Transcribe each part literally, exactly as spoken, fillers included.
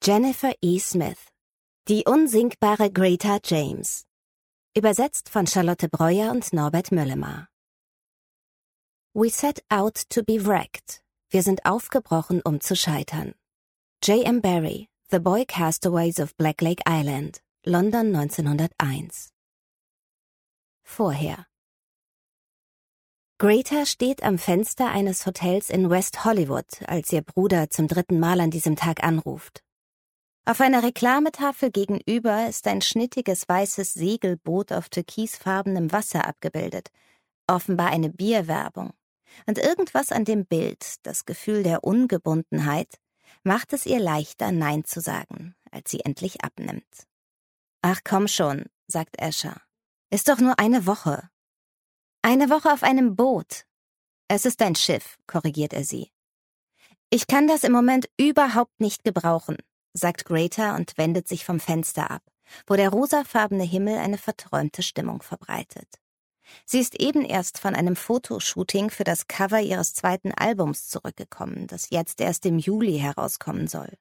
Jennifer E. Smith. Die unsinkbare Greta James. Übersetzt von Charlotte Breuer und Norbert Möllemer. We set out to be wrecked. Wir sind aufgebrochen, um zu scheitern. J M Barrie, The Boy Castaways of Black Lake Island, London neunzehnhunderteins. Vorher. Greta steht am Fenster eines Hotels in West Hollywood, als ihr Bruder zum dritten Mal an diesem Tag anruft. Auf einer Reklametafel gegenüber ist ein schnittiges weißes Segelboot auf türkisfarbenem Wasser abgebildet, offenbar eine Bierwerbung. Und irgendwas an dem Bild, das Gefühl der Ungebundenheit, macht es ihr leichter, Nein zu sagen, als sie endlich abnimmt. »Ach komm schon«, sagt Asher. »Ist doch nur eine Woche.« »Eine Woche auf einem Boot.« »Es ist ein Schiff«, korrigiert er sie. »Ich kann das im Moment überhaupt nicht gebrauchen«, sagt Greta und wendet sich vom Fenster ab, wo der rosafarbene Himmel eine verträumte Stimmung verbreitet. Sie ist eben erst von einem Fotoshooting für das Cover ihres zweiten Albums zurückgekommen, das jetzt erst im Juli herauskommen soll.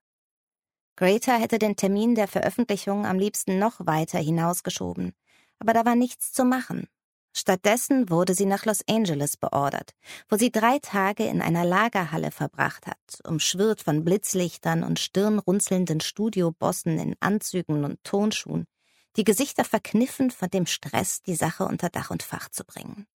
Greta hätte den Termin der Veröffentlichung am liebsten noch weiter hinausgeschoben, aber da war nichts zu machen. Stattdessen wurde sie nach Los Angeles beordert, wo sie drei Tage in einer Lagerhalle verbracht hat, umschwirrt von Blitzlichtern und stirnrunzelnden Studiobossen in Anzügen und Turnschuhen, die Gesichter verkniffen von dem Stress, die Sache unter Dach und Fach zu bringen.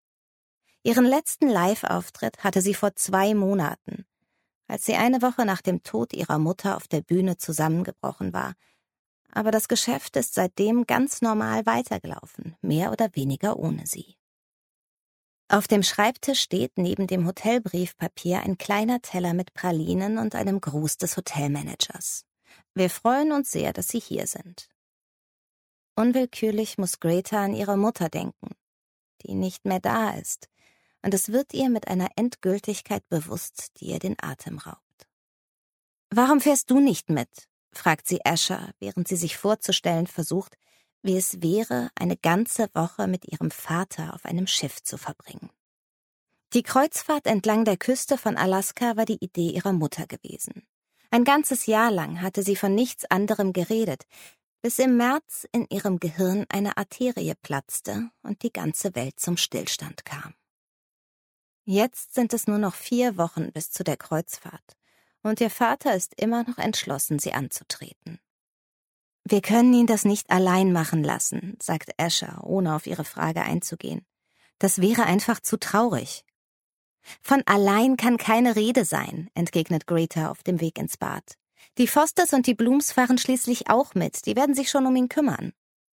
Ihren letzten Live-Auftritt hatte sie vor zwei Monaten, als sie eine Woche nach dem Tod ihrer Mutter auf der Bühne zusammengebrochen war. Aber das Geschäft ist seitdem ganz normal weitergelaufen, mehr oder weniger ohne sie. Auf dem Schreibtisch steht neben dem Hotelbriefpapier ein kleiner Teller mit Pralinen und einem Gruß des Hotelmanagers. Wir freuen uns sehr, dass Sie hier sind. Unwillkürlich muss Greta an ihre Mutter denken, die nicht mehr da ist, und es wird ihr mit einer Endgültigkeit bewusst, die ihr den Atem raubt. »Warum fährst du nicht mit?« fragt sie Asher, während sie sich vorzustellen versucht, wie es wäre, eine ganze Woche mit ihrem Vater auf einem Schiff zu verbringen. Die Kreuzfahrt entlang der Küste von Alaska war die Idee ihrer Mutter gewesen. Ein ganzes Jahr lang hatte sie von nichts anderem geredet, bis im März in ihrem Gehirn eine Arterie platzte und die ganze Welt zum Stillstand kam. Jetzt sind es nur noch vier Wochen bis zu der Kreuzfahrt. Und ihr Vater ist immer noch entschlossen, sie anzutreten. »Wir können ihn das nicht allein machen lassen«, sagt Asher, ohne auf ihre Frage einzugehen. »Das wäre einfach zu traurig.« »Von allein kann keine Rede sein«, entgegnet Greta auf dem Weg ins Bad. »Die Fosters und die Blooms fahren schließlich auch mit, die werden sich schon um ihn kümmern.«